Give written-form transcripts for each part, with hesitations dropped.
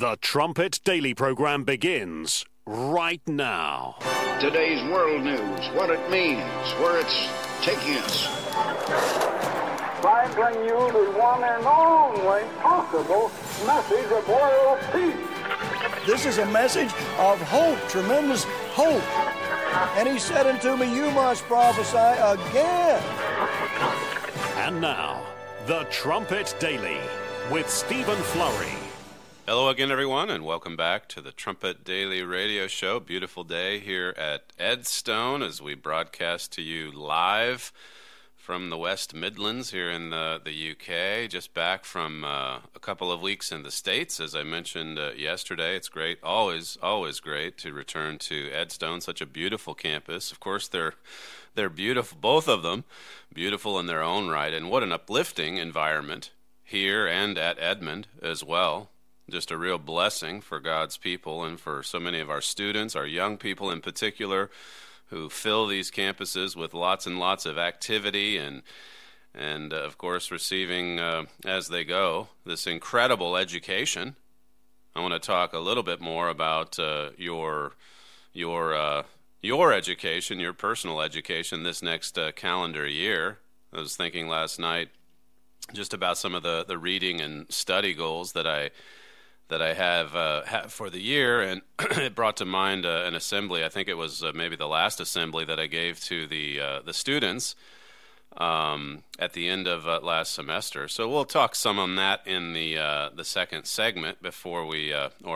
The Trumpet Daily program begins right now. Today's world news, what it means, where it's taking us. I bring you the one and only possible message of world peace. This is a message of hope, tremendous hope. And he said unto me, you must prophesy again. And now, The Trumpet Daily with Stephen Flurry. Hello again, everyone, and welcome back to the Trumpet Daily Radio Show. Beautiful day here at Edstone as we broadcast to you live from the West Midlands here in the UK. Just back from a couple of weeks in the States, as I mentioned yesterday. It's great, always great to return to Edstone, such a beautiful campus. Of course, they're beautiful, both of them, beautiful in their own right, and what an uplifting environment here and at Edmond as well. Just a real blessing for God's people and for so many of our students, our young people in particular, who fill these campuses with lots and lots of activity and of course, receiving, as they go, this incredible education. I want to talk a little bit more about your education, your personal education this next calendar year. I was thinking last night just about some of the reading and study goals that I have for the year, and it brought to mind an assembly. I think it was maybe the last assembly that I gave to the students at the end of last semester. So we'll talk some on that in the second segment before we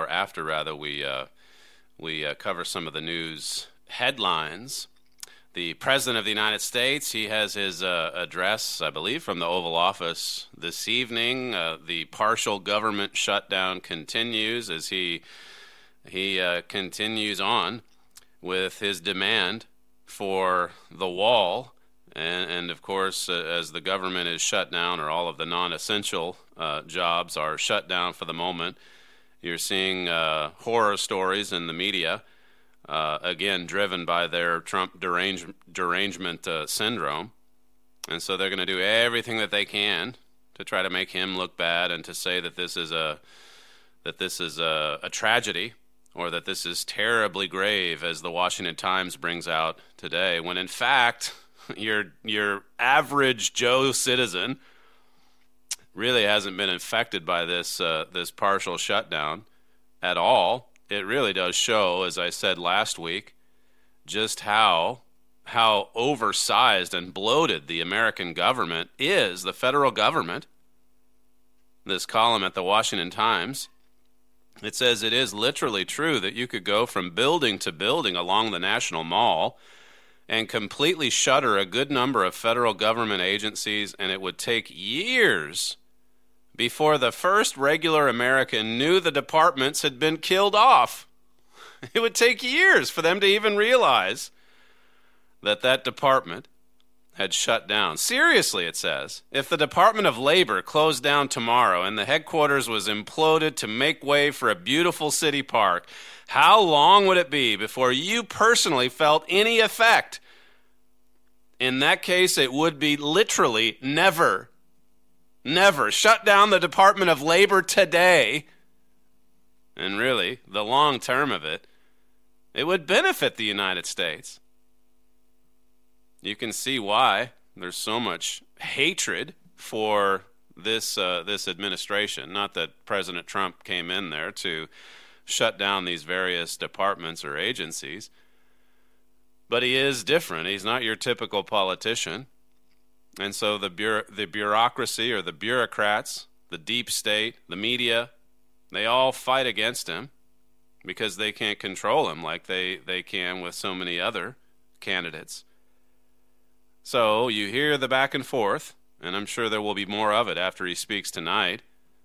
cover some of the news headlines. The President of the United States, he has his address, I believe, from the Oval Office this evening. The partial government shutdown continues as he continues on with his demand for the wall. And of course, as the government is shut down, or all of the non-essential jobs are shut down for the moment, you're seeing horror stories in the media. Again, driven by their Trump derangement syndrome. And so they're going to do everything that they can to try to make him look bad and to say that this is a tragedy, or that this is terribly grave, as the Washington Times brings out today, when in fact your average Joe citizen really hasn't been infected by this partial shutdown at all. It really does show, as I said last week, just how oversized and bloated the American government is, the federal government. This column at the Washington Times, it says it is literally true that you could go from building to building along the National Mall and completely shutter a good number of federal government agencies, and it would take years before the first regular American knew the departments had been killed off. It would take years for them to even realize that department had shut down. Seriously, it says, if the Department of Labor closed down tomorrow and the headquarters was imploded to make way for a beautiful city park, how long would it be before you personally felt any effect? In that case, it would be literally never. Never. Shut down the Department of Labor today. And really, the long term of it would benefit the United States. You can see why there's so much hatred for this administration. Not that President Trump came in there to shut down these various departments or agencies, but he is different. He's not your typical politician. And so the bureaucracy, or the bureaucrats, the deep state, the media, they all fight against him because they can't control him like they can with so many other candidates. So you hear the back and forth, and I'm sure there will be more of it after he speaks tonight.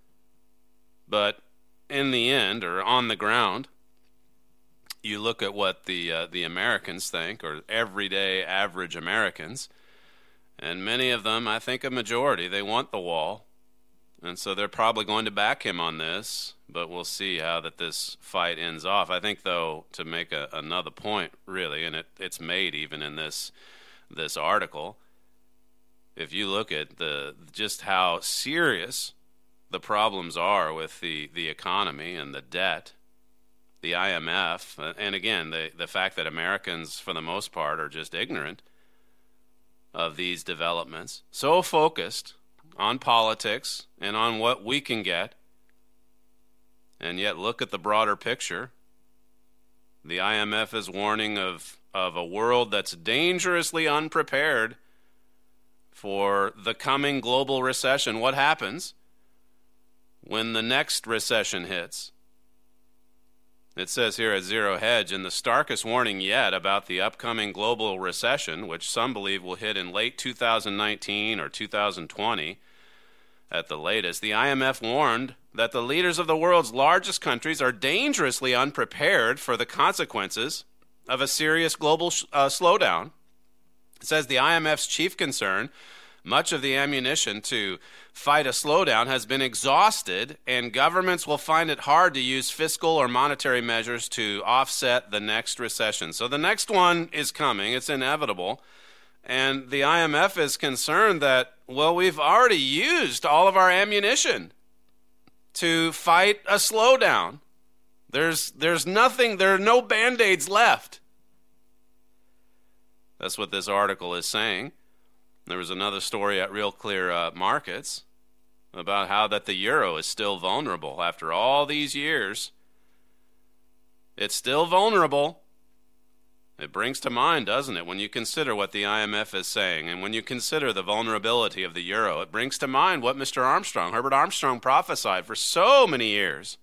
But in the end, or on the ground, you look at what the Americans think, or everyday average Americans, and many of them, I think a majority, they want the wall. And so they're probably going to back him on this, but we'll see how that this fight ends off. I think, though, to make another point, really, and it's made even in this article, if you look at just how serious the problems are with the economy and the debt, the IMF, and again, the fact that Americans, for the most part, are just ignorant of these developments, so focused on politics and on what we can get, and yet look at the broader picture. The IMF is warning of a world that's dangerously unprepared for the coming global recession. What happens when the next recession hits? It says here at Zero Hedge, in the starkest warning yet about the upcoming global recession, which some believe will hit in late 2019 or 2020 at the latest, the IMF warned that the leaders of the world's largest countries are dangerously unprepared for the consequences of a serious global slowdown. It says the IMF's chief concern, much of the ammunition to fight a slowdown has been exhausted, and governments will find it hard to use fiscal or monetary measures to offset the next recession. So the next one is coming. It's inevitable. And the IMF is concerned that, well, we've already used all of our ammunition to fight a slowdown. There's nothing, there are no Band-Aids left. That's what this article is saying. There was another story at Real Clear Markets about how that the euro is still vulnerable after all these years. It's still vulnerable. It brings to mind, doesn't it, when you consider what the IMF is saying and when you consider the vulnerability of the euro, it brings to mind what Mr. Armstrong, Herbert Armstrong, prophesied for so many years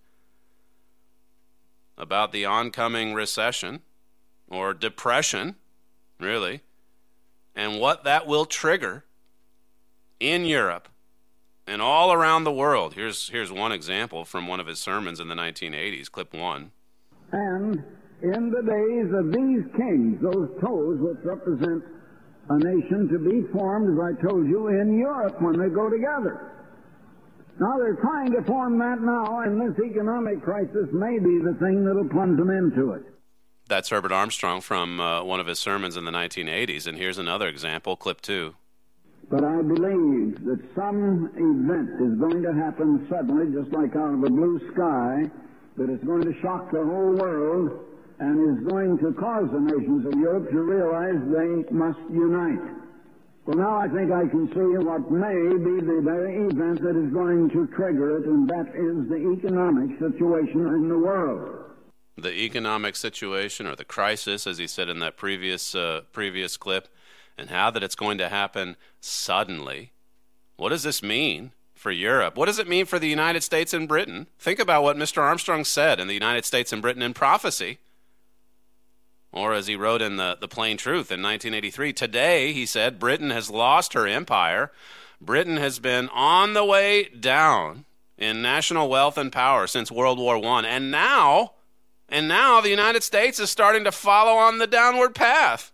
about the oncoming recession or depression, really, and what that will trigger in Europe and all around the world. Here's one example from one of his sermons in the 1980s, clip 1. And in the days of these kings, those toes which represent a nation to be formed, as I told you, in Europe when they go together. Now they're trying to form that now, and this economic crisis may be the thing that'll plunge them into it. That's Herbert Armstrong from one of his sermons in the 1980s, and here's another example, clip 2. But I believe that some event is going to happen suddenly, just like out of the blue sky, that is going to shock the whole world and is going to cause the nations of Europe to realize they must unite. Well, now I think I can see what may be the very event that is going to trigger it, and that is the economic situation in the world. The economic situation, or the crisis, as he said in that previous clip, and how that it's going to happen suddenly. What does this mean for Europe? What does it mean for the United States and Britain? Think about what Mr. Armstrong said in the United States and Britain in prophecy. Or as he wrote in the Plain Truth in 1983, today, he said, Britain has lost her empire. Britain has been on the way down in national wealth and power since World War I. And now the United States is starting to follow on the downward path.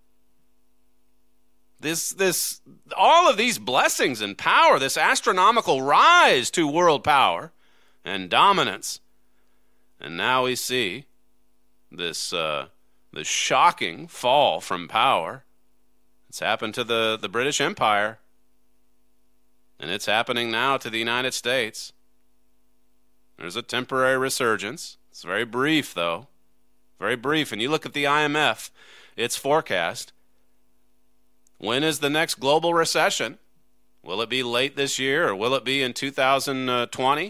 All of these blessings and power, this astronomical rise to world power and dominance. And now we see this shocking fall from power. It's happened to the British Empire, and it's happening now to the United States. There's a temporary resurgence. It's very brief, though. Very brief. And you look at the IMF, its forecast. When is the next global recession? Will it be late this year, or will it be in 2020?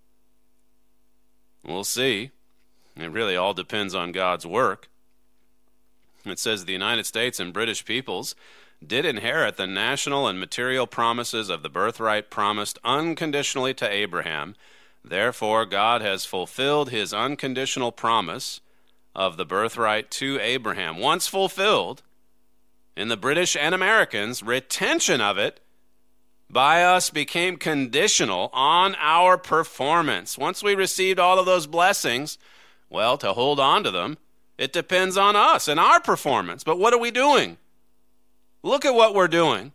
We'll see. It really all depends on God's work. It says the United States and British peoples did inherit the national and material promises of the birthright promised unconditionally to Abraham. Therefore, God has fulfilled his unconditional promise of the birthright to Abraham. Once fulfilled, in the British and Americans, retention of it by us became conditional on our performance. Once we received all of those blessings, well, to hold on to them, it depends on us and our performance. But what are we doing? Look at what we're doing.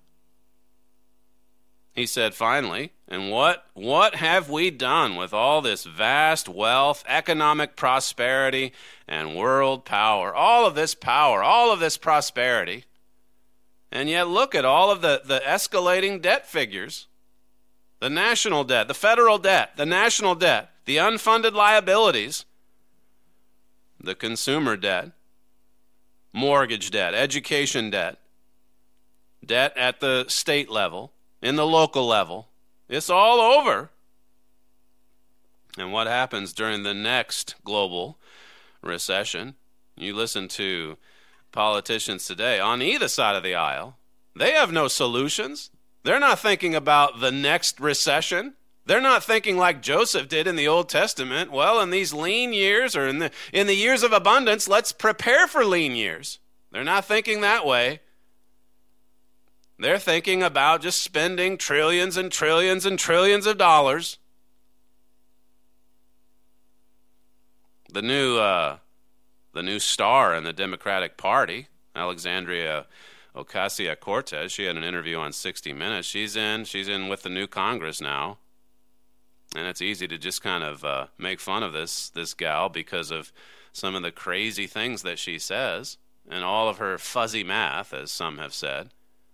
He said finally, and what have we done with all this vast wealth, economic prosperity, and world power? All of this power, all of this prosperity. And yet look at all of the escalating debt figures the national debt, the federal debt, the national debt, the unfunded liabilities, the consumer debt, mortgage debt, education debt, debt at the state level, in the local level. It's all over. And what happens during the next global recession? You listen to politicians today on either side of the aisle. They have no solutions. They're not thinking about the next recession. They're not thinking like Joseph did in the Old Testament. Well, in these lean years or in the years of abundance, let's prepare for lean years. They're not thinking that way. They're thinking about just spending trillions and trillions and trillions of dollars. The new star in the Democratic Party, Alexandria Ocasio-Cortez, she had an interview on 60 Minutes. She's in with the new Congress now. And it's easy to just kind of make fun of this gal because of some of the crazy things that she says and all of her fuzzy math, as some have said.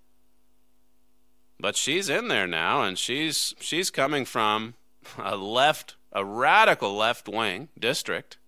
But she's in there now, and she's coming from a radical left-wing district.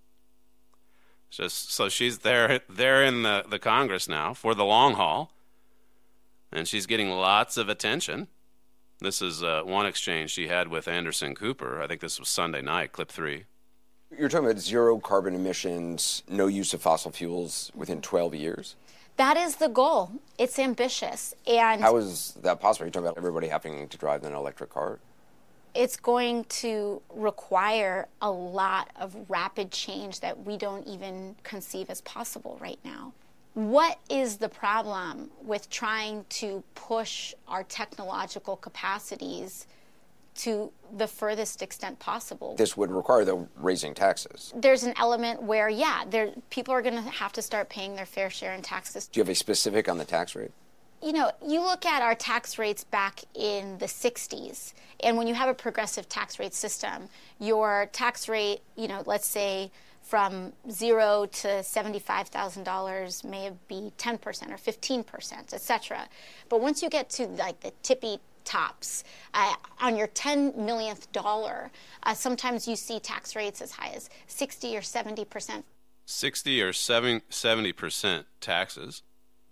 So she's there in the Congress now for the long haul, and she's getting lots of attention. This is one exchange she had with Anderson Cooper. I think this was Sunday night, clip 3. You're talking about zero carbon emissions, no use of fossil fuels within 12 years? That is the goal. It's ambitious. And how is that possible? You're talking about everybody having to drive an electric car? It's going to require a lot of rapid change that we don't even conceive as possible right now. What is the problem with trying to push our technological capacities to the furthest extent possible? This would require, though, raising taxes. There's an element where, people are going to have to start paying their fair share in taxes. Do you have a specific on the tax rate? You know, you look at our tax rates back in the 60s, and when you have a progressive tax rate system, your tax rate, let's say from $0 to $75,000 may be 10% or 15%, etc. But once you get to like the tippy tops, on your $10 millionth dollar, sometimes you see tax rates as high as 60 or 70%. 60 or 70% taxes.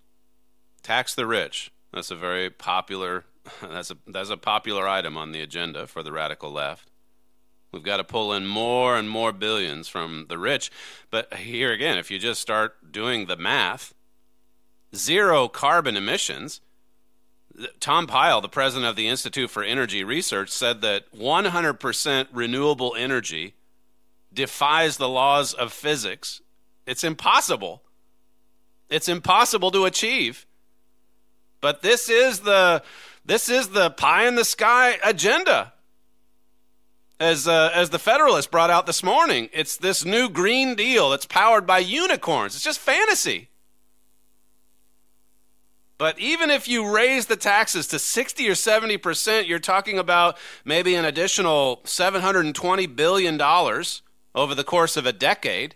Tax the rich. That's a very popular. That's a popular item on the agenda for the radical left. We've got to pull in more and more billions from the rich. But here again, if you just start doing the math, zero carbon emissions. Tom Pyle, the president of the Institute for Energy Research, said that 100% renewable energy defies the laws of physics. It's impossible. It's impossible to achieve. But this is the pie in the sky agenda. As the Federalist brought out this morning, it's this new Green Deal that's powered by unicorns. It's just fantasy. But even if you raise the taxes to 60 or 70%, you're talking about maybe an additional $720 billion over the course of a decade.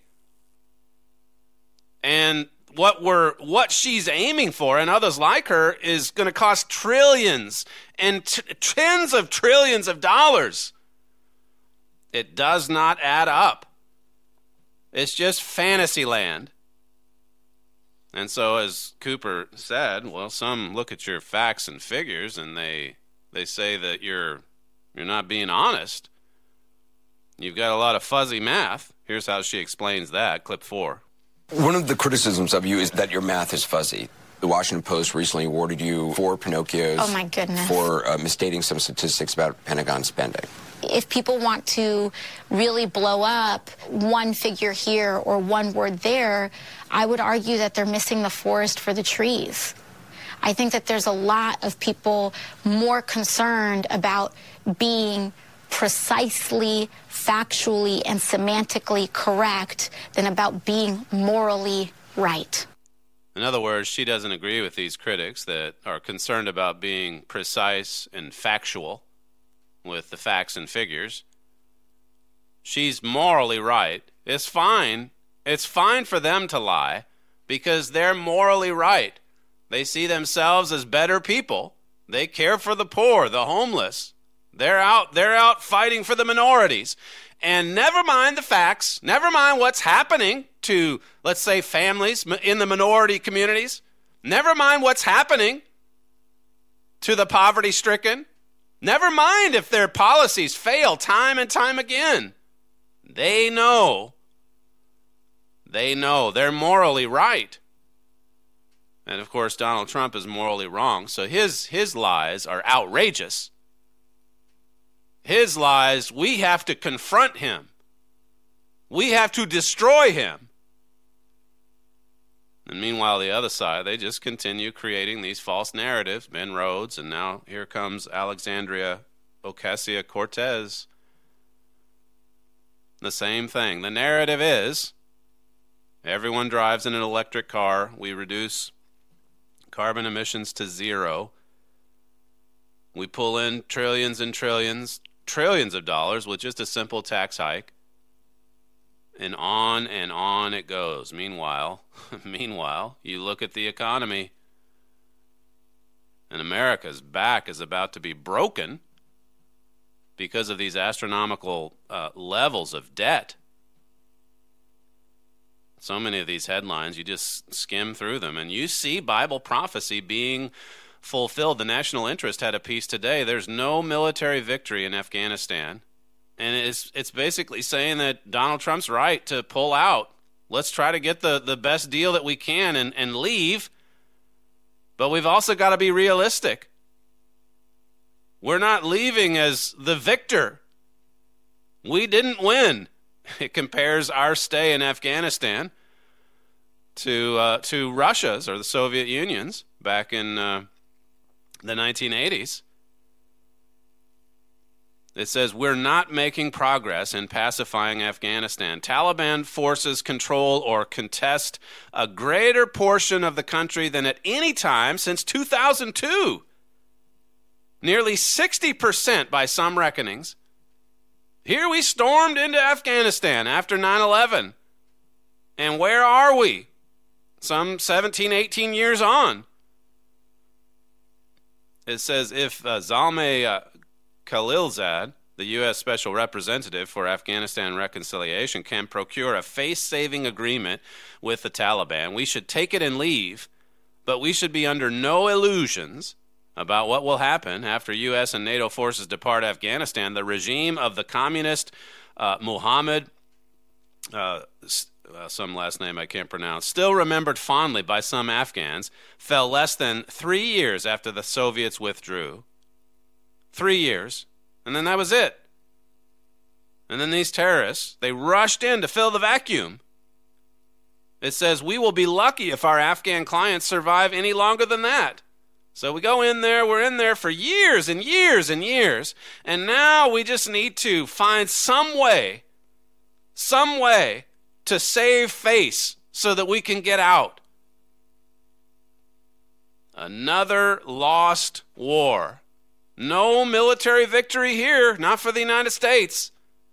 And what she's aiming for, and others like her, is going to cost trillions and tens of trillions of dollars. It does not add up. It's just fantasy land. And so, as Cooper said, well, some look at your facts and figures and they say that you're not being honest. You've got a lot of fuzzy math. Here's how she explains that, clip 4. One of the criticisms of you is that your math is fuzzy. The Washington Post recently awarded you 4 Pinocchios. Oh, my goodness. For misstating some statistics about Pentagon spending. If people want to really blow up one figure here or one word there, I would argue that they're missing the forest for the trees. I think that there's a lot of people more concerned about being precisely, factually, and semantically correct than about being morally right. In other words, she doesn't agree with these critics that are concerned about being precise and factual with the facts and figures. She's morally right. It's fine. It's fine for them to lie because they're morally right. They see themselves as better people. They care for the poor, the homeless. They're out fighting for the minorities. And never mind the facts, never mind what's happening to, let's say, families in the minority communities. Never mind what's happening to the poverty-stricken. Never mind if their policies fail time and time again. They know they're morally right. And of course, Donald Trump is morally wrong. So his lies are outrageous. His lies, we have to confront him. We have to destroy him. And meanwhile, the other side, they just continue creating these false narratives. Ben Rhodes, and now here comes Alexandria Ocasio-Cortez. The same thing. The narrative is, everyone drives in an electric car. We reduce carbon emissions to zero. We pull in trillions and trillions of dollars with just a simple tax hike. And on it goes. Meanwhile, you look at the economy, and America's back is about to be broken because of these astronomical levels of debt. So many of these headlines, you just skim through them, and you see Bible prophecy being fulfilled. The National Interest had a piece today. There's no military victory in Afghanistan. And it's basically saying that Donald Trump's right to pull out. Let's try to get the best deal that we can and leave. But we've also got to be realistic. We're not leaving as the victor. We didn't win. It compares our stay in Afghanistan to Russia's or the Soviet Union's back in the 1980s. It says, we're not making progress in pacifying Afghanistan. Taliban forces control or contest a greater portion of the country than at any time since 2002. Nearly 60% by some reckonings. Here we stormed into Afghanistan after 9/11. And where are we? Some 17, 18 years on. It says if Zalmay Khalilzad, the U.S. Special Representative for Afghanistan Reconciliation, can procure a face-saving agreement with the Taliban, we should take it and leave, but we should be under no illusions about what will happen after U.S. and NATO forces depart Afghanistan. The regime of the communist Muhammad, some last name I can't pronounce, still remembered fondly by some Afghans, fell less than 3 years after the Soviets withdrew. 3 years, and then that was it. And then these terrorists, they rushed in to fill the vacuum. It says, we will be lucky if our Afghan clients survive any longer than that. So we go in there, we're in there for years and years and years, and now we just need to find some way to save face so that we can get out. Another lost war. No military victory here, not for the United States.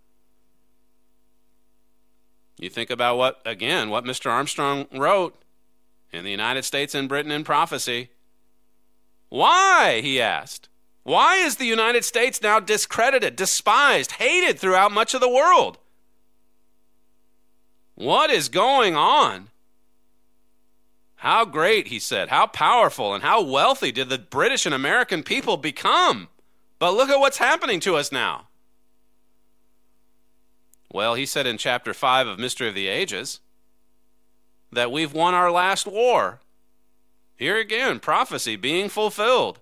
You think about what Mr. Armstrong wrote in the United States and Britain in Prophecy. Why, he asked. Why is the United States now discredited, despised, hated throughout much of the world? What is going on? How great, he said, how powerful and how wealthy did the British and American people become? But look at what's happening to us now. Well, he said in chapter 5 of Mystery of the Ages that we've won our last war. Here again, prophecy being fulfilled.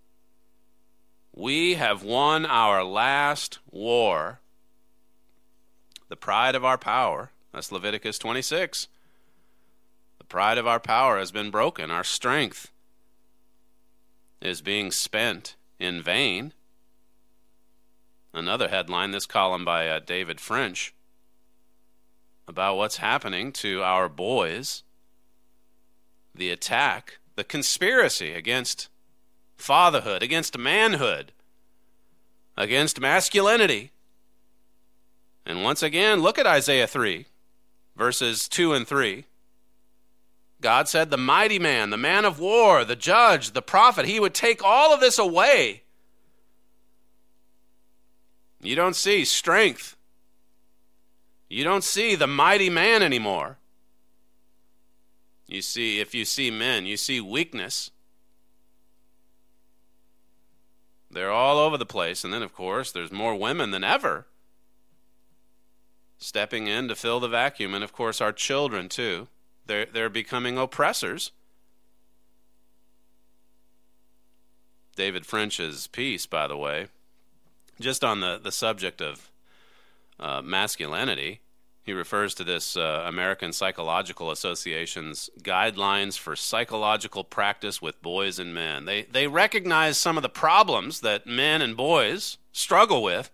We have won our last war. The pride of our power, that's Leviticus 26. The pride of our power has been broken. Our strength is being spent in vain. Another headline, this column by David French, about what's happening to our boys. The attack, the conspiracy against fatherhood, against manhood, against masculinity. And once again, look at Isaiah 3, verses 2 and 3. God said the mighty man, the man of war, the judge, the prophet, he would take all of this away. You don't see strength. You don't see the mighty man anymore. You see, if you see men, you see weakness. They're all over the place. And then, of course, there's more women than ever stepping in to fill the vacuum. And, of course, our children, too. They're becoming oppressors. David French's piece, by the way, just on the subject of masculinity, he refers to this American Psychological Association's guidelines for psychological practice with boys and men. They recognize some of the problems that men and boys struggle with,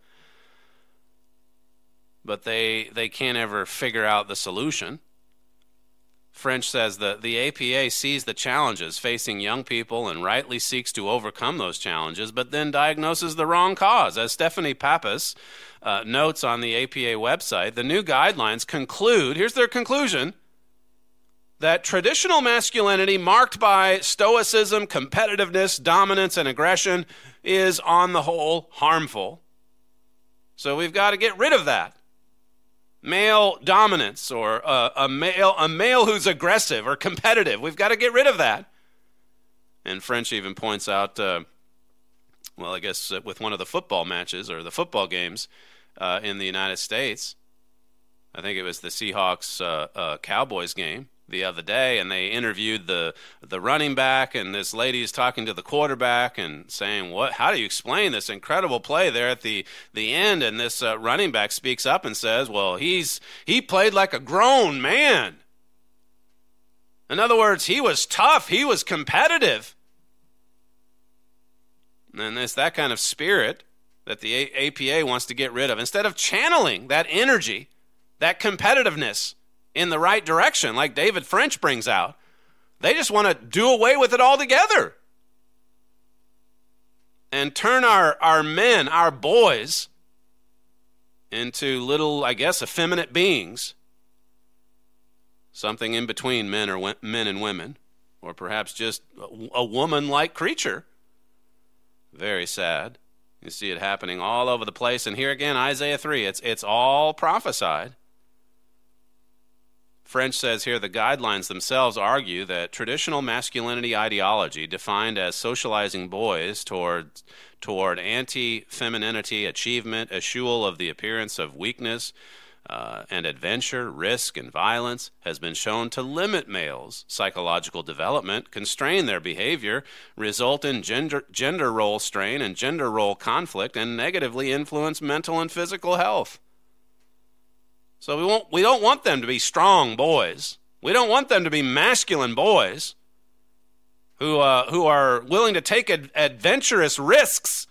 but they can't ever figure out the solution. French says that the APA sees the challenges facing young people and rightly seeks to overcome those challenges, but then diagnoses the wrong cause. As Stephanie Pappas notes on the APA website, the new guidelines conclude, here's their conclusion, that traditional masculinity marked by stoicism, competitiveness, dominance, and aggression is on the whole harmful. So we've got to get rid of that. Male dominance, or a male who's aggressive or competitive. We've got to get rid of that. And French even points out, I guess with one of the football matches or the football games in the United States, I think it was the Seahawks Cowboys game the other day, and they interviewed the running back, and this lady's talking to the quarterback and saying, how do you explain this incredible play there at the end? And this running back speaks up and says, well, he played like a grown man. In other words, he was tough, he was competitive. And it's that kind of spirit that the APA wants to get rid of. Instead of channeling that energy, that competitiveness in the right direction, like David French brings out, they just want to do away with it altogether and turn our men, our boys, into little, I guess, effeminate beings, something in between men and women, or perhaps just a woman-like creature. Very sad. You see it happening all over the place. And here again, Isaiah 3, it's all prophesied. French says here the guidelines themselves argue that traditional masculinity ideology, defined as socializing boys toward anti-femininity, achievement, eschewal of the appearance of weakness and adventure, risk, and violence, has been shown to limit males' psychological development, constrain their behavior, result in gender role strain and gender role conflict, and negatively influence mental and physical health. So we don't want them to be strong boys. We don't want them to be masculine boys who are willing to take adventurous risks.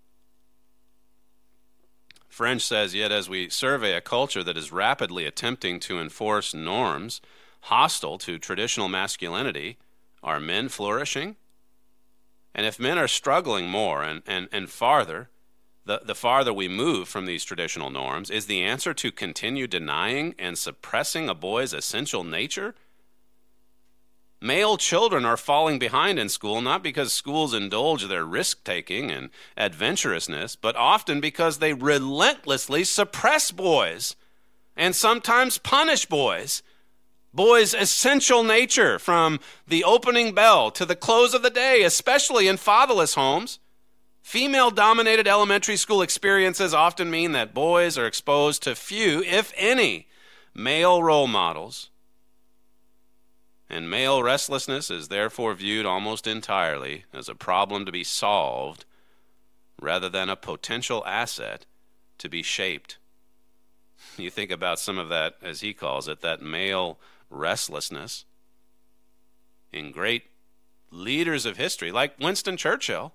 French says, yet as we survey a culture that is rapidly attempting to enforce norms hostile to traditional masculinity, are men flourishing? And if men are struggling more and farther, the farther we move from these traditional norms, is the answer to continue denying and suppressing a boy's essential nature? Male children are falling behind in school, not because schools indulge their risk-taking and adventurousness, but often because they relentlessly suppress boys and sometimes punish boys. Boys' essential nature, from the opening bell to the close of the day, especially in fatherless homes. Female-dominated elementary school experiences often mean that boys are exposed to few, if any, male role models. And male restlessness is therefore viewed almost entirely as a problem to be solved rather than a potential asset to be shaped. You think about some of that, as he calls it, that male restlessness in great leaders of history, like Winston Churchill.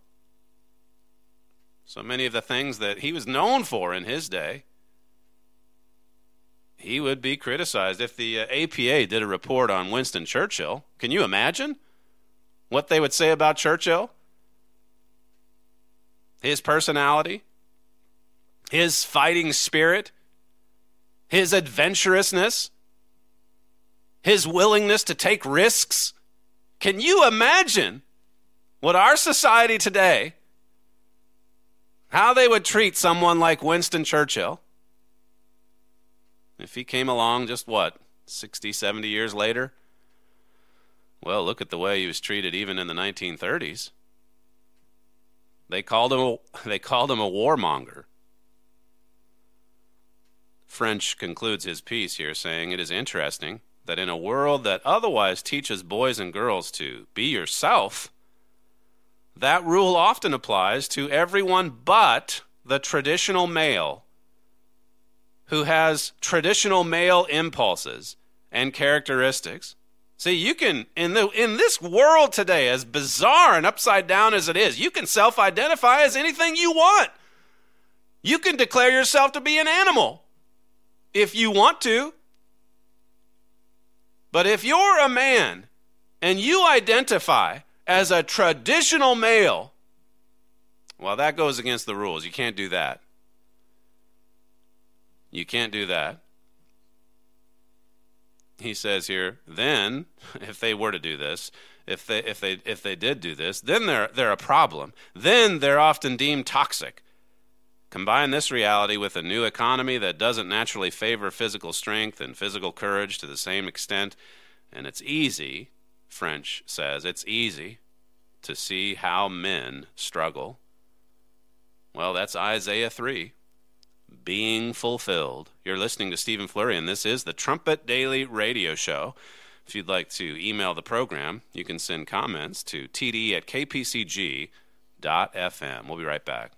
So many of the things that he was known for in his day, he would be criticized. If the APA did a report on Winston Churchill, can you imagine what they would say about Churchill? His personality, his fighting spirit, his adventurousness, his willingness to take risks. Can you imagine what our society today how they would treat someone like Winston Churchill if he came along just, 60, 70 years later? Well, look at the way he was treated even in the 1930s. They called him a warmonger. French concludes his piece here saying, "It is interesting that in a world that otherwise teaches boys and girls to be yourself, that rule often applies to everyone but the traditional male who has traditional male impulses and characteristics." See, you can, in this world today, as bizarre and upside down as it is, you can self-identify as anything you want. You can declare yourself to be an animal if you want to. But if you're a man and you identify as a traditional male, well, that goes against the rules. You can't do that. You can't do that. He says here, then, if they were to do this, if they did do this, then they're a problem. Then they're often deemed toxic. Combine this reality with a new economy that doesn't naturally favor physical strength and physical courage to the same extent, and it's easy, French says, it's easy to see how men struggle. Well, that's Isaiah 3. Being fulfilled. You're listening to Stephen Flurry, and this is the Trumpet Daily Radio Show. If you'd like to email the program, you can send comments to td@kpcg.fm. We'll be right back.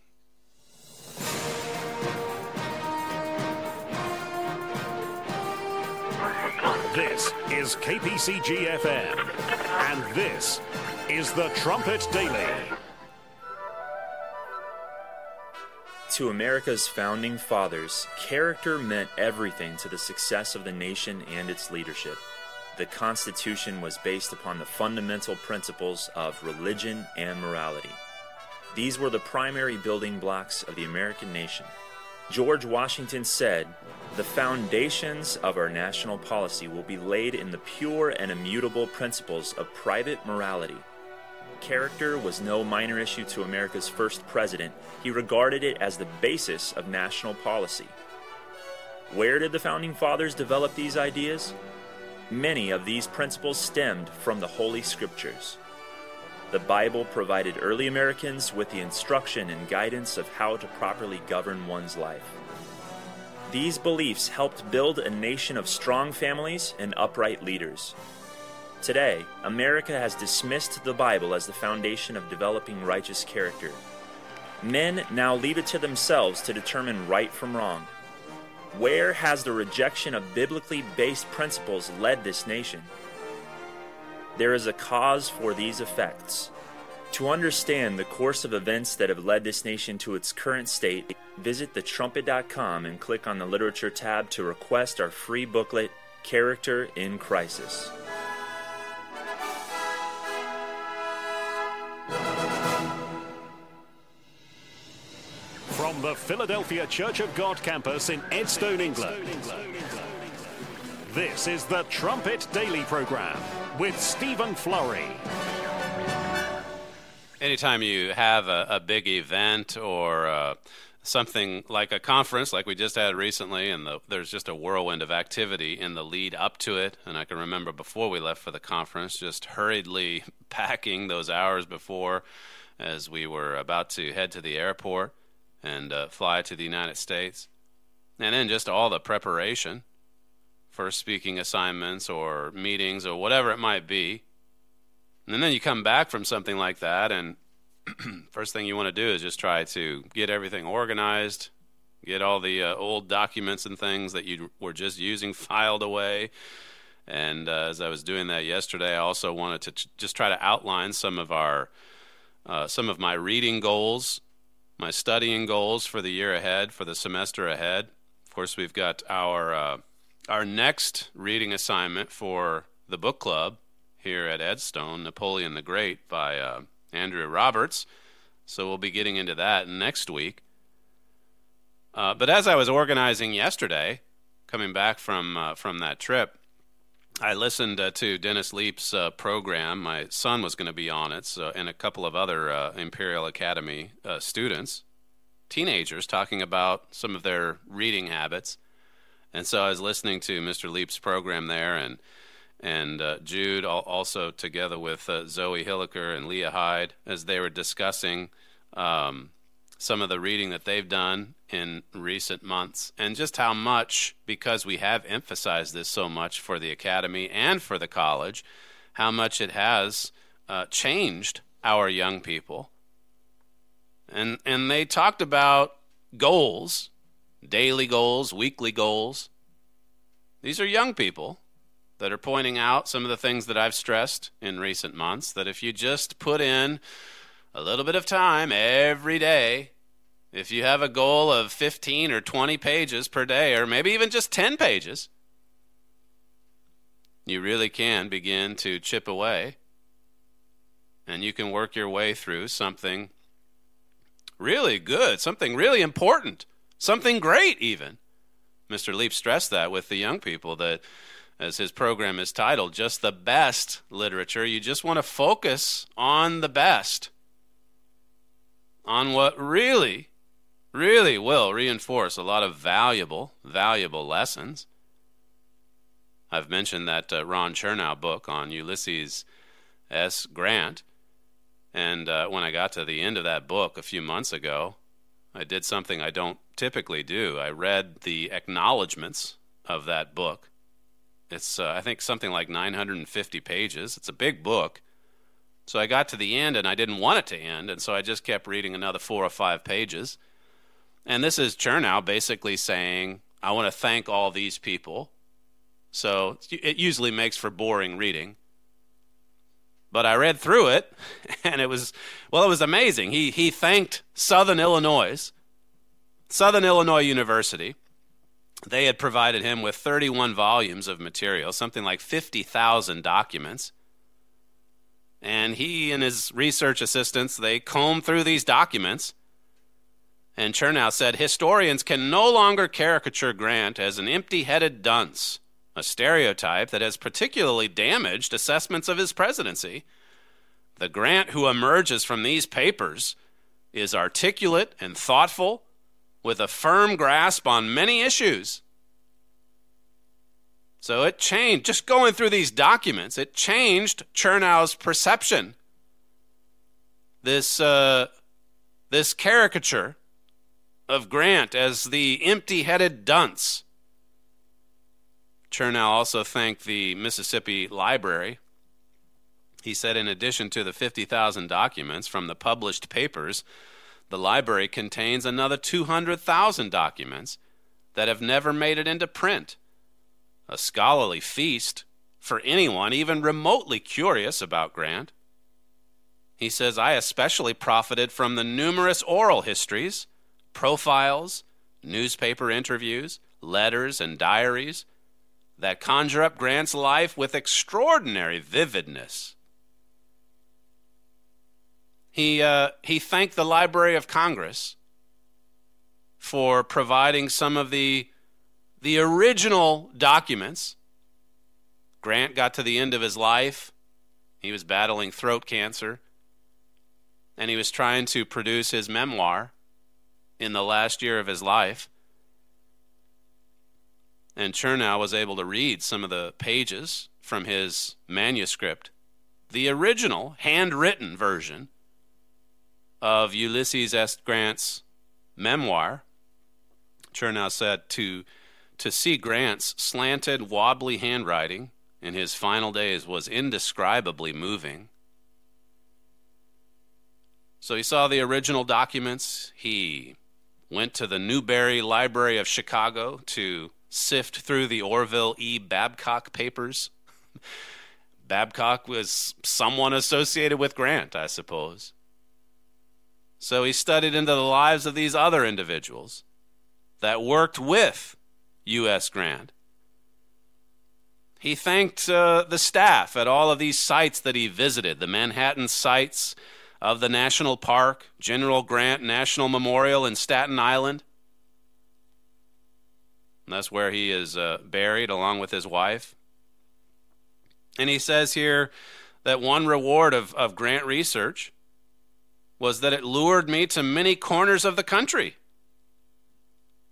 This is KPCG-FM, and this is the Trumpet Daily. To America's founding fathers, character meant everything to the success of the nation and its leadership. The Constitution was based upon the fundamental principles of religion and morality. These were the primary building blocks of the American nation. George Washington said, "The foundations of our national policy will be laid in the pure and immutable principles of private morality." Character was no minor issue to America's first president. He regarded it as the basis of national policy. Where did the Founding Fathers develop these ideas? Many of these principles stemmed from the Holy Scriptures. The Bible provided early Americans with the instruction and guidance of how to properly govern one's life. These beliefs helped build a nation of strong families and upright leaders. Today, America has dismissed the Bible as the foundation of developing righteous character. Men now leave it to themselves to determine right from wrong. Where has the rejection of biblically based principles led this nation? There is a cause for these effects. To understand the course of events that have led this nation to its current state, visit thetrumpet.com and click on the Literature tab to request our free booklet, Character in Crisis. From the Philadelphia Church of God campus in Edstone, England, this is the Trumpet Daily Program with Stephen Flurry. Anytime you have a big event or something like a conference like we just had recently, and there's just a whirlwind of activity in the lead up to it, and I can remember before we left for the conference, just hurriedly packing those hours before as we were about to head to the airport and fly to the United States. And then just all the preparation for speaking assignments or meetings or whatever it might be. And then you come back from something like that, and first thing you want to do is just try to get everything organized, get all the old documents and things that you were just using filed away. And as I was doing that yesterday, I also wanted to just try to outline some of my reading goals, my studying goals for the year ahead, for the semester ahead. Of course, we've got our next reading assignment for the book club here at Edstone, Napoleon the Great by Andrew Roberts. So we'll be getting into that next week. But as I was organizing yesterday, coming back from that trip, I listened to Dennis Leap's program. My son was going to be on it, and a couple of other Imperial Academy students. teenagers talking about some of their reading habits. And so I was listening to Mr. Leap's program there, and Jude also together with Zoe Hilliker and Leah Hyde as they were discussing some of the reading that they've done in recent months, and just how much, because we have emphasized this so much for the academy and for the college, how much it has changed our young people. And they talked about goals, daily goals, weekly goals. These are young people that are pointing out some of the things that I've stressed in recent months, that if you just put in a little bit of time every day, if you have a goal of 15 or 20 pages per day, or maybe even just 10 pages, you really can begin to chip away, and you can work your way through something really good, something really important, something great even. Mr. Leap stressed that with the young people, that as his program is titled, just the best literature. You just want to focus on the best, on what really, really will reinforce a lot of valuable lessons. I've mentioned that Ron Chernow book on Ulysses S. Grant. And when I got to the end of that book a few months ago, I did something I don't typically do. I read the acknowledgments of that book. It's, I think, something like 950 pages. It's a big book. So I got to the end, and I didn't want it to end, and so I just kept reading another 4 or 5 pages. And this is Chernow basically saying, I want to thank all these people. So it usually makes for boring reading. But I read through it, and it was amazing. He thanked Southern Illinois University. They had provided him with 31 volumes of material, something like 50,000 documents. And he and his research assistants, they combed through these documents. And Chernow said, historians can no longer caricature Grant as an empty-headed dunce, a stereotype that has particularly damaged assessments of his presidency. The Grant who emerges from these papers is articulate and thoughtful, with a firm grasp on many issues. So it changed, just going through these documents, it changed Chernow's perception. This caricature of Grant as the empty-headed dunce. Chernow also thanked the Mississippi Library. He said in addition to the 50,000 documents from the published papers, the library contains another 200,000 documents that have never made it into print. A scholarly feast for anyone even remotely curious about Grant. He says, I especially profited from the numerous oral histories, profiles, newspaper interviews, letters, and diaries that conjure up Grant's life with extraordinary vividness. He thanked the Library of Congress for providing some of the original documents. Grant got to the end of his life. He was battling throat cancer, and he was trying to produce his memoir in the last year of his life. And Chernow was able to read some of the pages from his manuscript, the original handwritten version of Ulysses S. Grant's memoir. Chernow said to see Grant's slanted, wobbly handwriting in his final days was indescribably moving. So he saw the original documents. He went to the Newberry Library of Chicago to sift through the Orville E. Babcock papers. Babcock was someone associated with Grant, I suppose. So he studied into the lives of these other individuals that worked with U.S. Grant. He thanked the staff at all of these sites that he visited, the Manhattan sites of the National Park, General Grant National Memorial in Staten Island. And that's where he is buried along with his wife. And he says here that one reward of Grant research was that it lured me to many corners of the country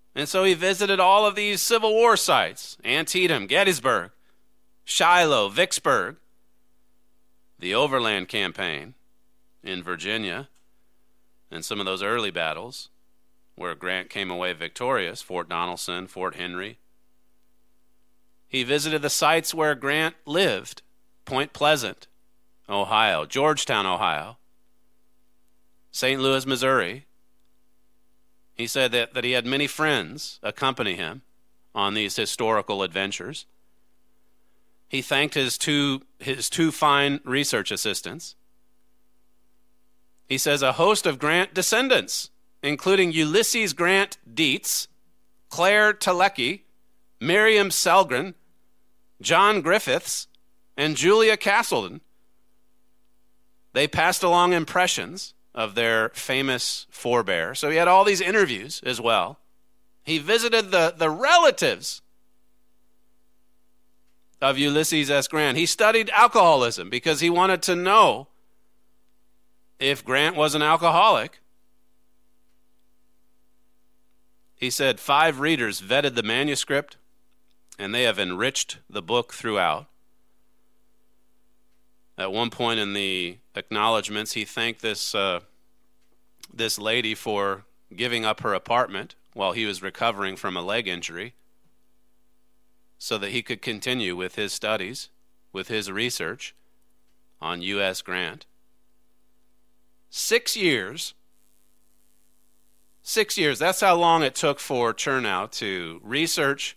And so he visited all of these Civil War sites: Antietam, Gettysburg, Shiloh, Vicksburg, the Overland Campaign in Virginia, and some of those early battles where Grant came away victorious: Fort Donelson, Fort Henry. He visited the sites where Grant lived: Point Pleasant, Ohio; Georgetown, Ohio; St. Louis, Missouri. He said that he had many friends accompany him on these historical adventures. He thanked his two fine research assistants. He says a host of Grant descendants, including Ulysses Grant Dietz, Claire Telecki, Miriam Selgren, John Griffiths, and Julia Castleton, they passed along impressions of their famous forebear. So he had all these interviews as well. He visited the relatives of Ulysses S. Grant. He studied alcoholism because he wanted to know if Grant was an alcoholic. He said 5 readers vetted the manuscript, and they have enriched the book throughout. At one point in the acknowledgments, he thanked this lady for giving up her apartment while he was recovering from a leg injury so that he could continue with his studies, with his research on U.S. Grant. 6 years. 6 years. That's how long it took for Chernow to research,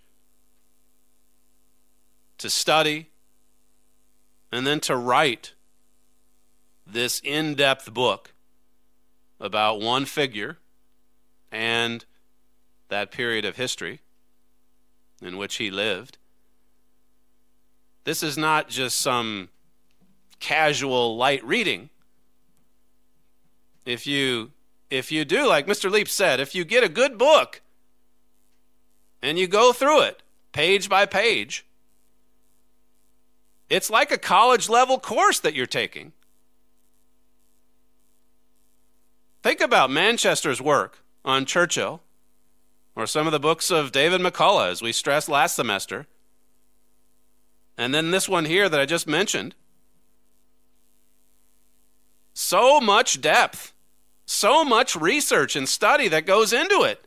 to study, and then to write this in-depth book about one figure and that period of history in which he lived. This is not just some casual light reading. If you do, like Mr. Leap said, if you get a good book and you go through it page by page, it's like a college-level course that you're taking. Think about Manchester's work on Churchill, or some of the books of David McCullough, as we stressed last semester. And then this one here that I just mentioned. So much depth, so much research and study that goes into it.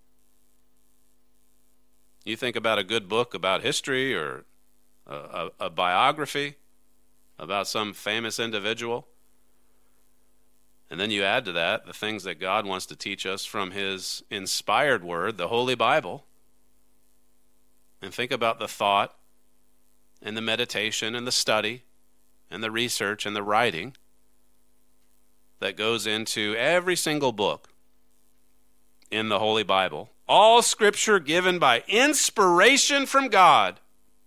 You think about a good book about history or a biography about some famous individual, and then you add to that the things that God wants to teach us from his inspired word, the Holy Bible, and think about the thought and the meditation and the study and the research and the writing that goes into every single book in the Holy Bible. All Scripture given by inspiration from God.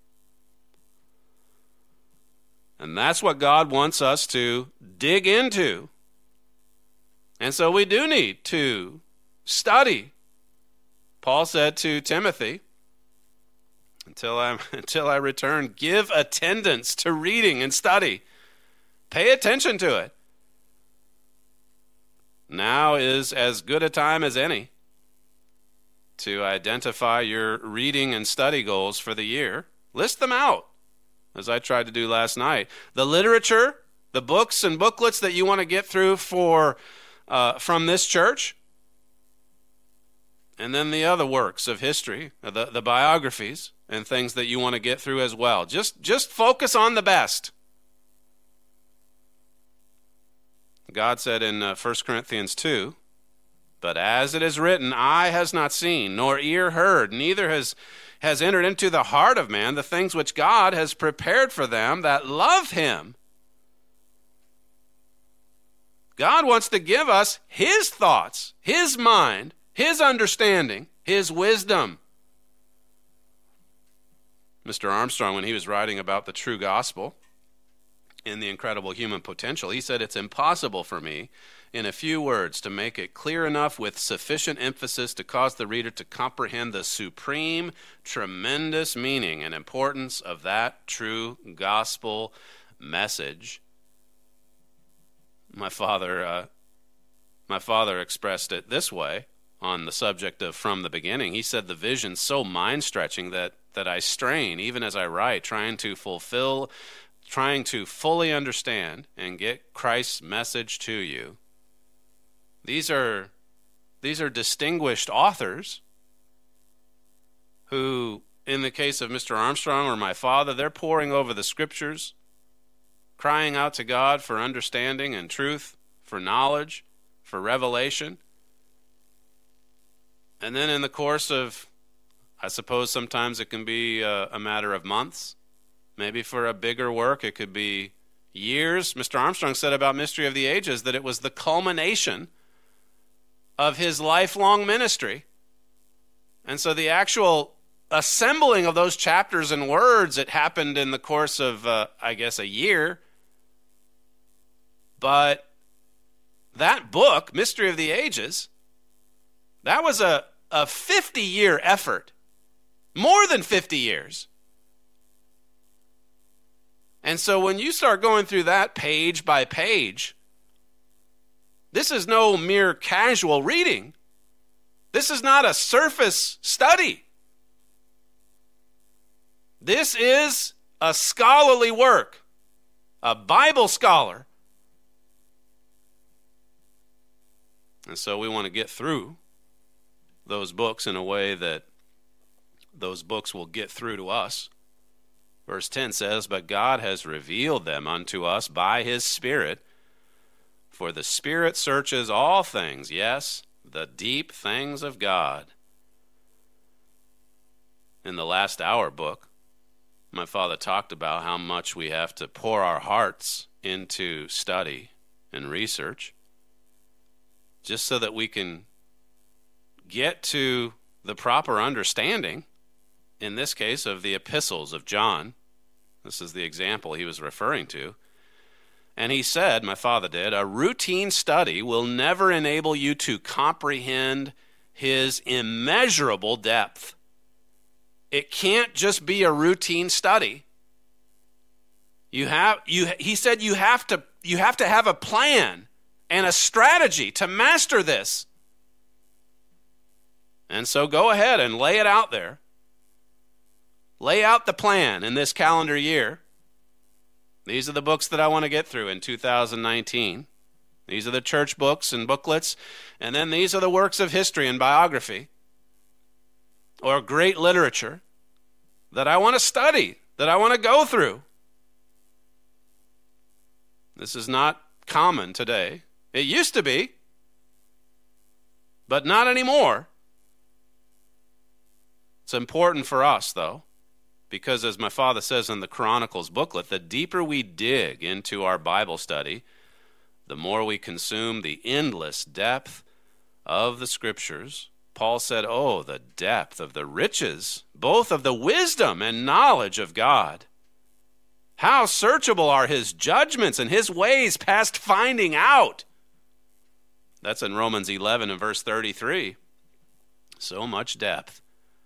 And that's what God wants us to dig into. And so we do need to study. Paul said to Timothy, until I return, give attendance to reading and study. Pay attention to it. Now is as good a time as any to identify your reading and study goals for the year. List them out, as I tried to do last night. The literature, the books and booklets that you want to get through from this church, and then the other works of history, the biographies and things that you want to get through as well. Just focus on the best. God said in 1 Corinthians 2, but as it is written, eye has not seen, nor ear heard, neither has entered into the heart of man the things which God has prepared for them that love him. God wants to give us his thoughts, his mind, his understanding, his wisdom. Mr. Armstrong, when he was writing about the true gospel in The Incredible Human Potential, he said, it's impossible for me in a few words to make it clear enough with sufficient emphasis to cause the reader to comprehend the supreme, tremendous meaning and importance of that true gospel message. My father expressed it this way. on the subject of From the Beginning. He said the vision's so mind-stretching that I strain, even as I write, trying to fully understand and get Christ's message to you. These are distinguished authors who, in the case of Mr. Armstrong or my father, they're poring over the scriptures, crying out to God for understanding and truth, for knowledge, for revelation. And then in the course of, I suppose sometimes it can be a matter of months. Maybe for a bigger work it could be years. Mr. Armstrong said about Mystery of the Ages that it was the culmination of his lifelong ministry. And so the actual assembling of those chapters and words, it happened in the course of, I guess, a year. But that book, Mystery of the Ages, that was a 50-year effort. More than 50 years. And so when you start going through that page by page, this is no mere casual reading. This is not a surface study. This is a scholarly work, a Bible scholar. And so we want to get through those books in a way that those books will get through to us. Verse 10 says, "But God has revealed them unto us by his Spirit, for the Spirit searches all things, yes, the deep things of God." In the Last Hour book, my father talked about how much we have to pour our hearts into study and research just so that we can get to the proper understanding, in this case, of the epistles of John. This is the example he was referring to. And he said, my father did, a routine study will never enable you to comprehend his immeasurable depth. It can't just be a routine study. He said you have to have a plan and a strategy to master this. And so go ahead and lay it out there. Lay out the plan in this calendar year. These are the books that I want to get through in 2019. These are the church books and booklets. And then these are the works of history and biography or great literature that I want to study, that I want to go through. This is not common today. It used to be, but not anymore. It's important for us, though, because as my father says in the Chronicles booklet, the deeper we dig into our Bible study, the more we consume the endless depth of the Scriptures. Paul said, oh, the depth of the riches, both of the wisdom and knowledge of God. How searchable are his judgments and his ways past finding out. That's in Romans 11 and verse 33. So much depth.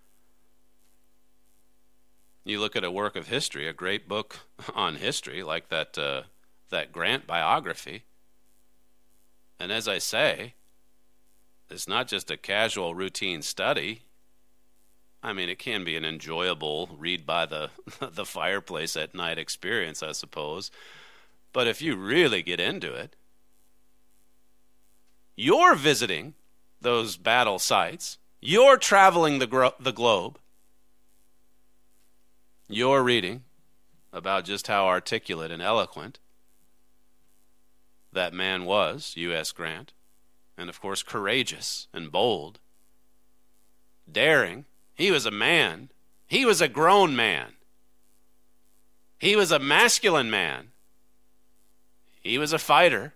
You look at a work of history, a great book on history, like that Grant biography. And as I say, it's not just a casual routine study. I mean, it can be an enjoyable read by the fireplace at night experience, I suppose. But if you really get into it, you're visiting those battle sites. You're traveling the globe. You're reading about just how articulate and eloquent that man was, U.S. Grant, and of course courageous and bold, daring. He was a man. He was a grown man. He was a masculine man. He was a fighter.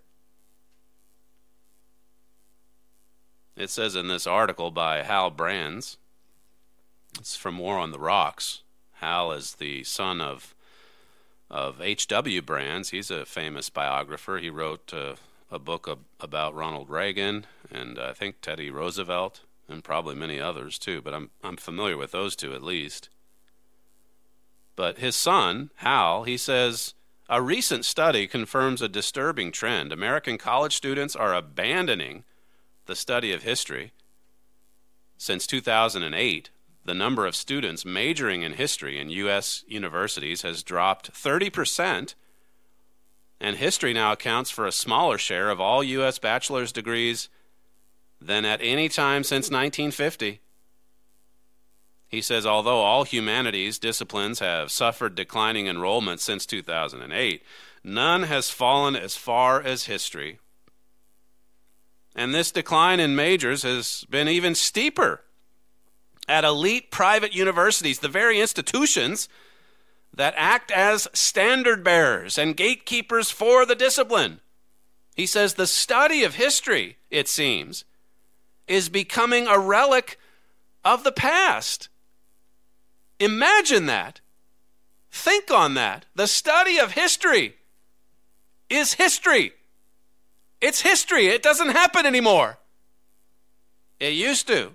It says in this article by Hal Brands, it's from War on the Rocks. Hal is the son of H.W. Brands. He's a famous biographer. He wrote a book about Ronald Reagan and I think Teddy Roosevelt and probably many others too, but I'm familiar with those two at least. But his son, Hal, he says, a recent study confirms a disturbing trend. American college students are abandoning the study of history Since 2008, the number of students majoring in history in U.S. universities has dropped 30%, and history now accounts for a smaller share of all U.S. bachelor's degrees than at any time since 1950. He says, although all humanities disciplines have suffered declining enrollment since 2008, none has fallen as far as history. And this decline in majors has been even steeper at elite private universities, the very institutions that act as standard bearers and gatekeepers for the discipline. He says the study of history, it seems, is becoming a relic of the past. Imagine that. Think on that. The study of history is history. It's history. It doesn't happen anymore. It used to.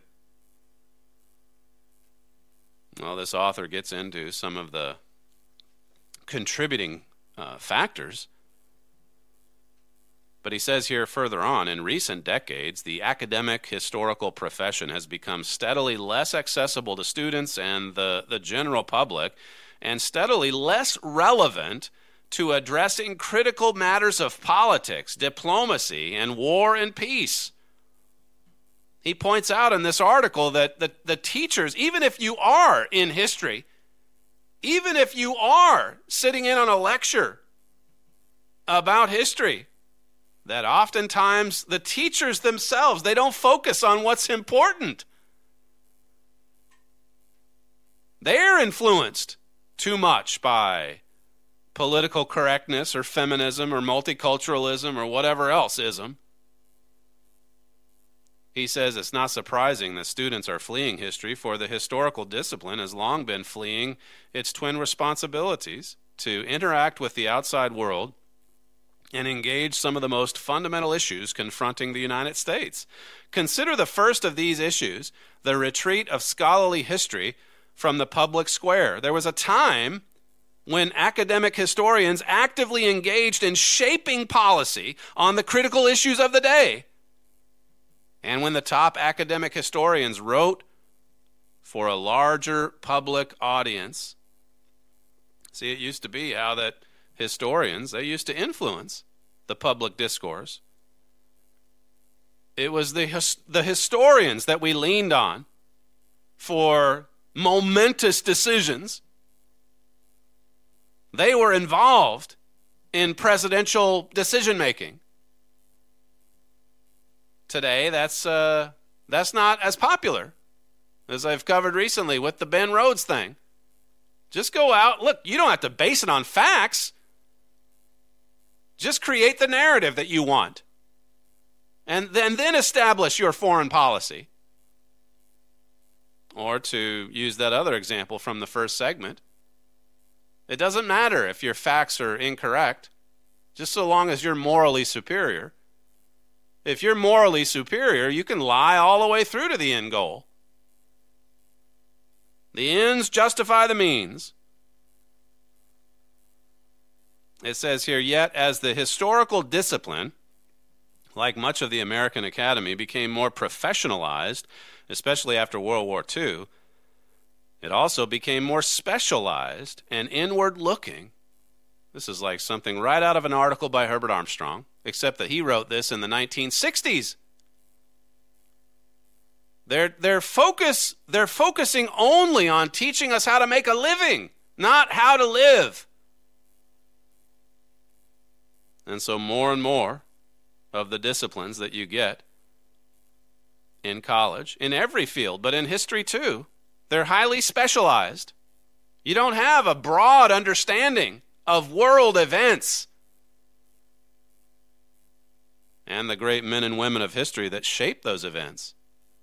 Well, this author gets into some of the contributing factors. But he says here further on, in recent decades, the academic historical profession has become steadily less accessible to students and the general public, and steadily less relevant to addressing critical matters of politics, diplomacy, and war and peace. He points out in this article that the teachers, even if you are in history, even if you are sitting in on a lecture about history, that oftentimes the teachers themselves, they don't focus on what's important. They're influenced too much by political correctness or feminism or multiculturalism or whatever else ism. He says it's not surprising that students are fleeing history, for the historical discipline has long been fleeing its twin responsibilities to interact with the outside world and engage some of the most fundamental issues confronting the United States. Consider the first of these issues, the retreat of scholarly history from the public square. There was a time when academic historians actively engaged in shaping policy on the critical issues of the day. And when the top academic historians wrote for a larger public audience, see, it used to be how that historians, they used to influence the public discourse. It was the historians that we leaned on for momentous decisions. They were involved in presidential decision-making. Today, that's not as popular, as I've covered recently with the Ben Rhodes thing. Just go out. Look, you don't have to base it on facts. Just create the narrative that you want. And then establish your foreign policy. Or to use that other example from the first segment, it doesn't matter if your facts are incorrect, just so long as you're morally superior. If you're morally superior, you can lie all the way through to the end goal. The ends justify the means. It says here, yet as the historical discipline, like much of the American Academy, became more professionalized, especially after World War II, it also became more specialized and inward-looking. This is like something right out of an article by Herbert Armstrong, except that he wrote this in the 1960s. They're focusing only on teaching us how to make a living, not how to live. And so more and more of the disciplines that you get in college, in every field, but in history too, they're highly specialized. You don't have a broad understanding of world events and the great men and women of history that shaped those events.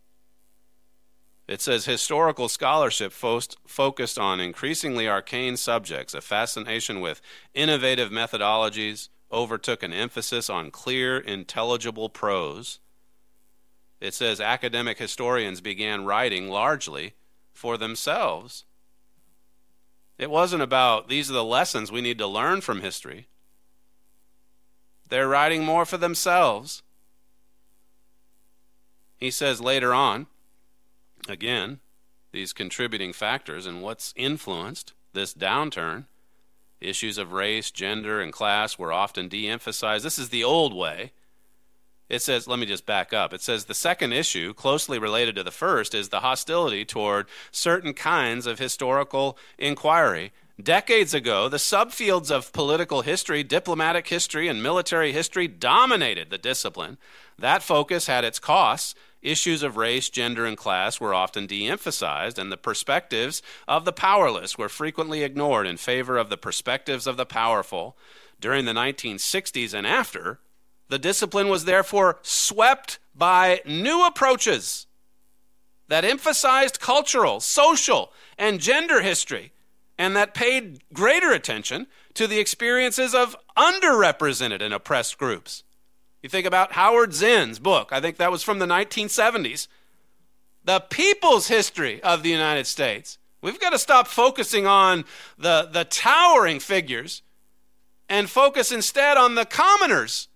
It says historical scholarship focused on increasingly arcane subjects. A fascination with innovative methodologies overtook an emphasis on clear, intelligible prose. It says academic historians began writing largely for themselves. It wasn't about, these are the lessons we need to learn from history. They're writing more for themselves. He says later on, Again, these contributing factors and what's influenced this downturn, issues of race, gender, and class were often de-emphasized. This is the old way. It says, let me just back up. It says the second issue, closely related to the first, is the hostility toward certain kinds of historical inquiry. Decades ago, the subfields of political history, diplomatic history, and military history dominated the discipline. That focus had its costs. Issues of race, gender, and class were often de-emphasized, and the perspectives of the powerless were frequently ignored in favor of the perspectives of the powerful. During the 1960s and after, the discipline was therefore swept by new approaches that emphasized cultural, social, and gender history, and that paid greater attention to the experiences of underrepresented and oppressed groups. You think about Howard Zinn's book, I think that was from the 1970s, The People's History of the United States. We've got to stop focusing on the towering figures and focus instead on the commoners.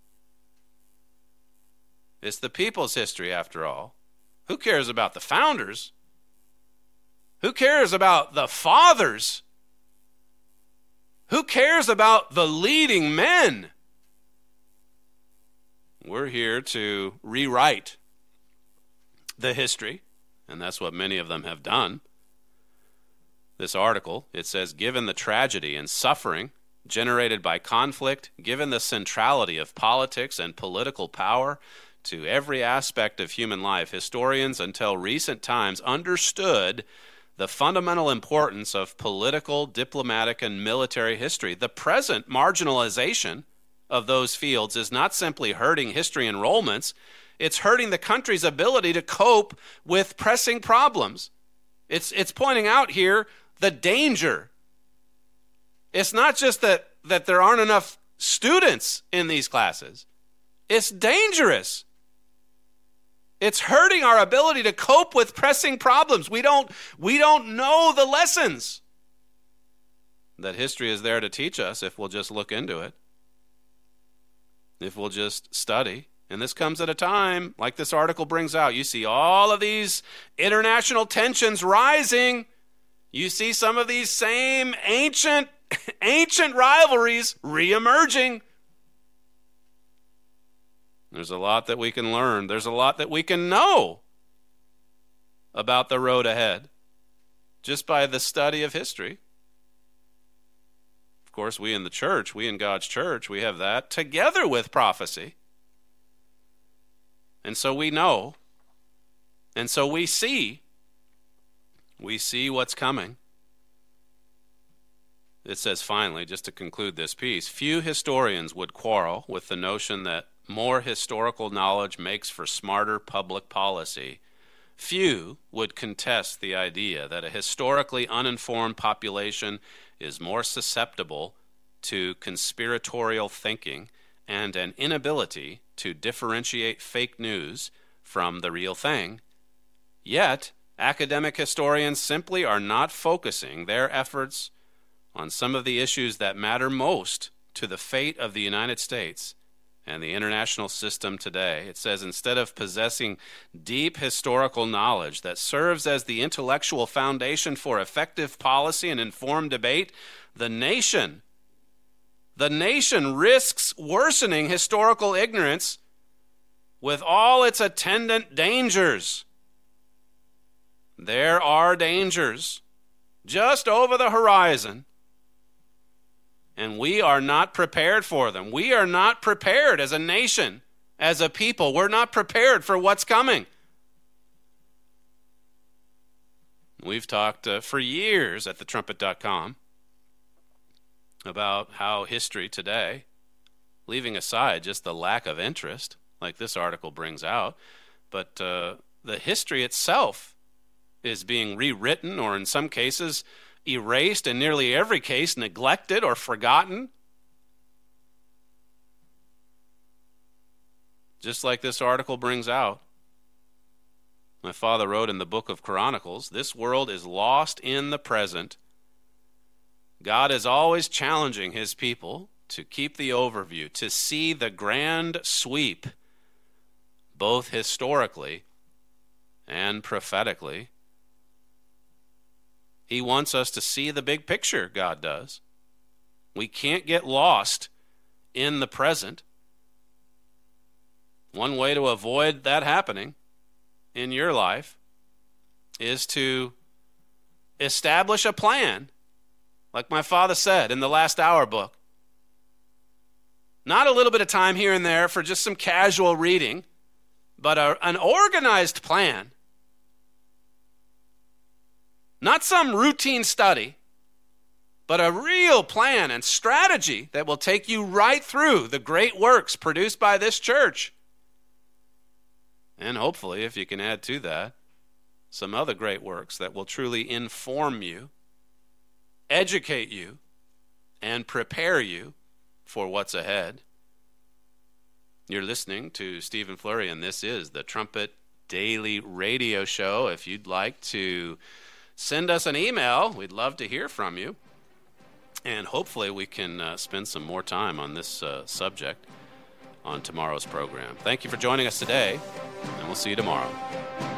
It's the people's history, after all. Who cares about the founders? Who cares about the fathers? Who cares about the leading men? We're here to rewrite the history, and that's what many of them have done. This article, it says, given the tragedy and suffering generated by conflict, given the centrality of politics and political power to every aspect of human life, historians until recent times understood the fundamental importance of political, diplomatic, and military history. The present marginalization of those fields is not simply hurting history enrollments, it's hurting the country's ability to cope with pressing problems. It's pointing out here the danger. It's not just that there aren't enough students in these classes. It's dangerous. It's hurting our ability to cope with pressing problems. We don't know the lessons that history is there to teach us if we'll just look into it, if we'll just study. And this comes at a time, like this article brings out, you see all of these international tensions rising. You see some of these same ancient rivalries reemerging. There's a lot that we can learn. There's a lot that we can know about the road ahead just by the study of history. Of course, we in the church, we in God's church, we have that together with prophecy. And so we know, and so we see what's coming. It says finally, just to conclude this piece, few historians would quarrel with the notion that more historical knowledge makes for smarter public policy. Few would contest the idea that a historically uninformed population is more susceptible to conspiratorial thinking and an inability to differentiate fake news from the real thing. Yet, academic historians simply are not focusing their efforts on some of the issues that matter most to the fate of the United States and the international system today. It says, instead of possessing deep historical knowledge that serves as the intellectual foundation for effective policy and informed debate, the nation risks worsening historical ignorance with all its attendant dangers. There are dangers just over the horizon, and we are not prepared for them. We are not prepared as a nation, as a people. We're not prepared for what's coming. We've talked for years at thetrumpet.com about how history today, leaving aside just the lack of interest, like this article brings out, but the history itself is being rewritten, or in some cases erased, in nearly every case neglected or forgotten. Just like this article brings out. My father wrote in the book of Chronicles, this world is lost in the present. God is always challenging his people to keep the overview, to see the grand sweep, both historically and prophetically. He wants us to see the big picture, God does. We can't get lost in the present. One way to avoid that happening in your life is to establish a plan, like my father said in the Last Hour book. Not a little bit of time here and there for just some casual reading, but an organized plan. Not some routine study, but a real plan and strategy that will take you right through the great works produced by this church. And hopefully, if you can add to that, some other great works that will truly inform you, educate you, and prepare you for what's ahead. You're listening to Stephen Flurry, and this is the Trumpet Daily Radio Show. If you'd like to send us an email, we'd love to hear from you. And hopefully we can spend some more time on this subject on tomorrow's program. Thank you for joining us today, and we'll see you tomorrow.